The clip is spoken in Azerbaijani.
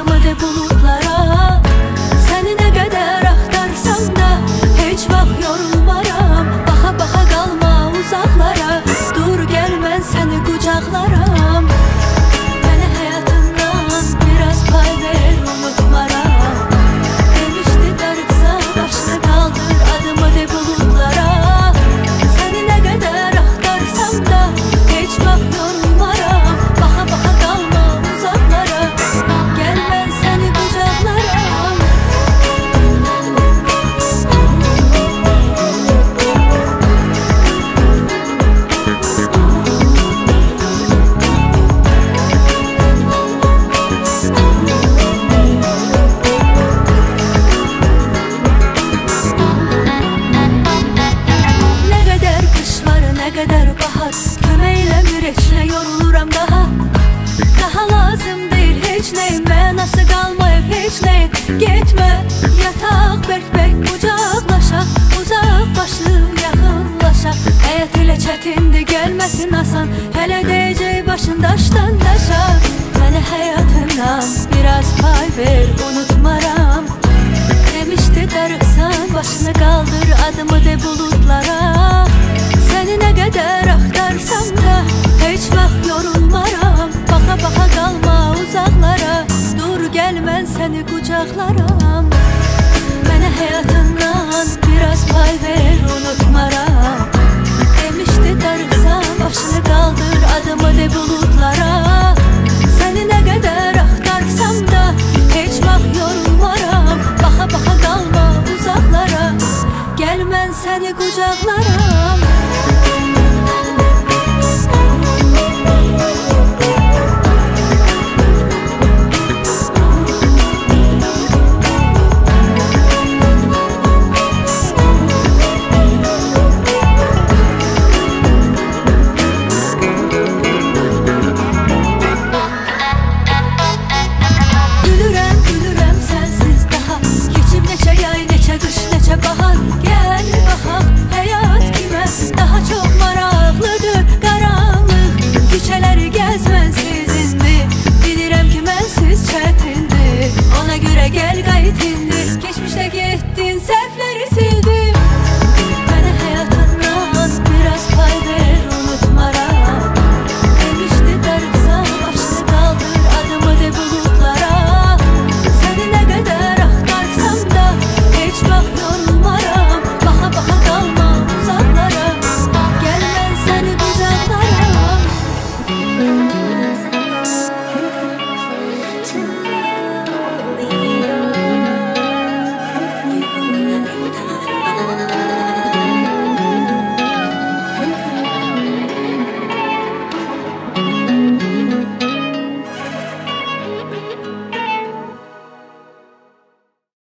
adımı de bulutlara. Səni nə qədər axtarsam da heç vaxt yorulmaram. Baxa baxa qalma uzaqlara, dur gəl mən səni qucaqlaram. Mənə həyatından biraz pay ver, unutmaram. Demişdi darıxsan başını qaldır, adımı de bulutlara. Səni nə qədər axtarsam da heç vaxt yorulmaram. Baxa baxa qalma uzaqlara, gəl mən səni qucaqlaram. Nə qədər qış var, nə qədər bahar, köməkləmir heç nə, yoruluram daha. Daha lazım deyil heç nəyin, mənası qalmayıb heç nəyin. Getmə, yataq bərk-bərk qucaqlaşaq, uzaqbaşı yaxınlaşaq. Həyat elə çətindir, gəlməsin asan, hələ deyəcək başın daşdan daşa. Mənə həyatından biraz pay ver, unutmaram. Demişdi darıxsan başını qaldır, adımı de bulutlara. Səni nə qədər axtarsam da heç vaxt yorulmaram. Baxa baxa qalma uzaqlara, dur gəl mən səni qucaqlaram. Mənə həyatından biraz pay ver, unutmaram. Demişdi darıxsan başını qaldır, adımı de bulutlara. Səni nə qədər axtarsam da heç vaxt yorulmaram. Baxa baxa qalma uzaqlara, gəl mən səni qucaqlaram. Gülürəm, gülürəm sənsiz daha, keçib neçə yay, neçə qış, neçə bahar. Gəl baxaq həyat kimə daha çox maraqlıdır. Qaranlıq küçələri gəzmən sizindir, bilirəm ki mənsiz çətindir. Ona görə gəl